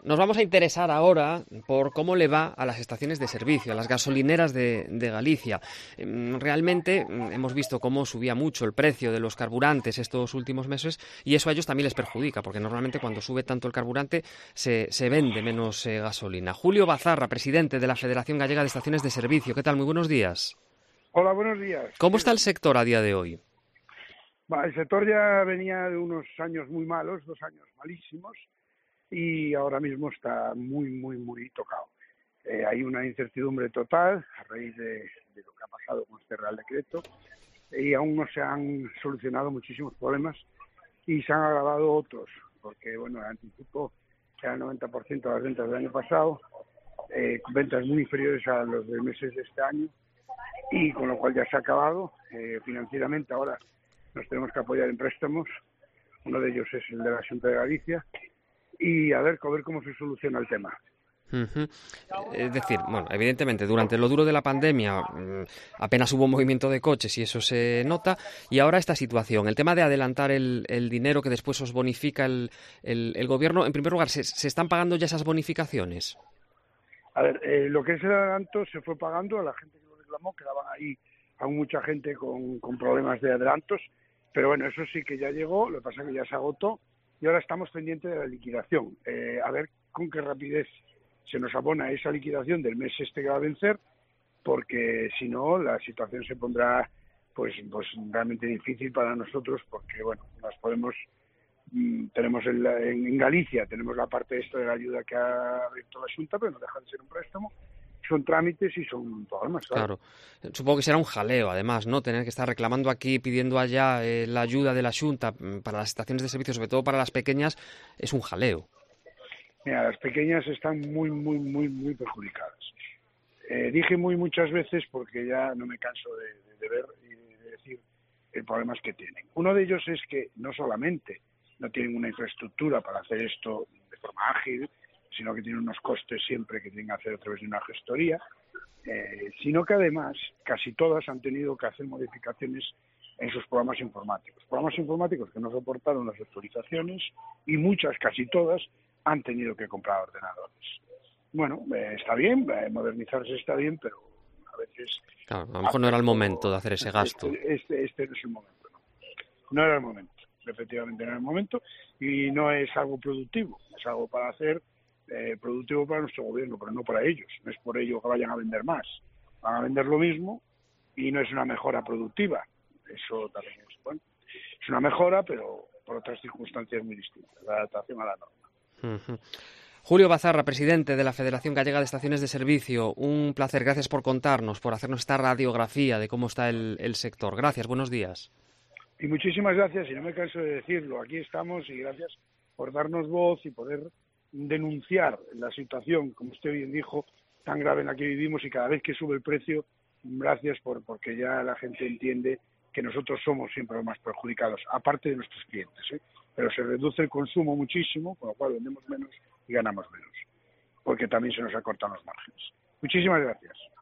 Nos vamos a interesar ahora por cómo le va a las estaciones de servicio, a las gasolineras de Galicia. Realmente hemos visto cómo subía mucho el precio de los carburantes estos últimos meses y eso a ellos también les perjudica, porque normalmente cuando sube tanto el carburante se vende menos gasolina. Julio Bazarra, presidente de la Federación Gallega de Estaciones de Servicio. ¿Qué tal? Muy buenos días. Hola, buenos días. ¿Cómo está el sector a día de hoy? El sector ya venía de unos años muy malos, 2 años malísimos, y ahora mismo está muy tocado. Hay una incertidumbre total a raíz de lo que ha pasado con este Real Decreto y aún no se han solucionado muchísimos problemas y se han agravado otros, porque bueno, anticipo que era el 90% de las ventas del año pasado, ventas muy inferiores a los de meses de este año, y con lo cual ya se ha acabado. Financieramente ahora nos tenemos que apoyar en préstamos, uno de ellos es el de la Xunta de Galicia, y a ver cómo se soluciona el tema. Uh-huh. Es decir, bueno, evidentemente durante lo duro de la pandemia apenas hubo movimiento de coches y eso se nota, y ahora esta situación, el tema de adelantar el dinero que después os bonifica el gobierno, en primer lugar, ¿se están pagando ya esas bonificaciones? A ver, lo que es el adelanto se fue pagando a la gente que lo reclamó, quedaban ahí aún mucha gente con problemas de adelantos, pero bueno, eso sí que ya llegó, lo que pasa es que ya se agotó y ahora estamos pendientes de la liquidación, a ver con qué rapidez se nos abona esa liquidación del mes este que va a vencer, porque si no la situación se pondrá pues realmente difícil para nosotros, porque bueno, nos podemos tenemos en Galicia tenemos la parte esta de la ayuda que ha abierto la Xunta, pero no deja de ser un préstamo, son trámites y son problemas, Claro. Supongo que será un jaleo, además, ¿no? Tener que estar reclamando aquí, pidiendo allá la ayuda de la Xunta para las estaciones de servicio, sobre todo para las pequeñas, es un jaleo. Mira, las pequeñas están muy perjudicadas. Dije muchas veces, porque ya no me canso de ver y de decir problemas que tienen. Uno de ellos es que no solamente no tienen una infraestructura para hacer esto de forma ágil, sino que tienen unos costes siempre que tienen que hacer a través de una gestoría, sino que además casi todas han tenido que hacer modificaciones en sus programas informáticos que no soportaron las actualizaciones, y muchas, casi todas, han tenido que comprar ordenadores. Bueno, está bien, modernizarse está bien, pero a veces... Claro, a lo mejor no era el momento de hacer ese gasto. Este no es el momento, no era el momento, efectivamente no era el momento, y no es algo productivo, es algo para hacer productivo para nuestro gobierno, pero no para ellos. No es por ello que vayan a vender más, van a vender lo mismo y no es una mejora productiva. Eso también es una mejora, pero por otras circunstancias muy distintas, la adaptación a la norma. Uh-huh. Julio Bazarra, presidente de la Federación Gallega de Estaciones de Servicio, un placer, gracias por contarnos, por hacernos esta radiografía de cómo está el sector. Gracias, buenos días. Y muchísimas gracias, y no me canso de decirlo, aquí estamos, y gracias por darnos voz y poder denunciar la situación, como usted bien dijo, tan grave en la que vivimos, y cada vez que sube el precio, gracias porque ya la gente entiende que nosotros somos siempre los más perjudicados, aparte de nuestros clientes, pero se reduce el consumo muchísimo, con lo cual vendemos menos y ganamos menos, porque también se nos acortan los márgenes. Muchísimas gracias.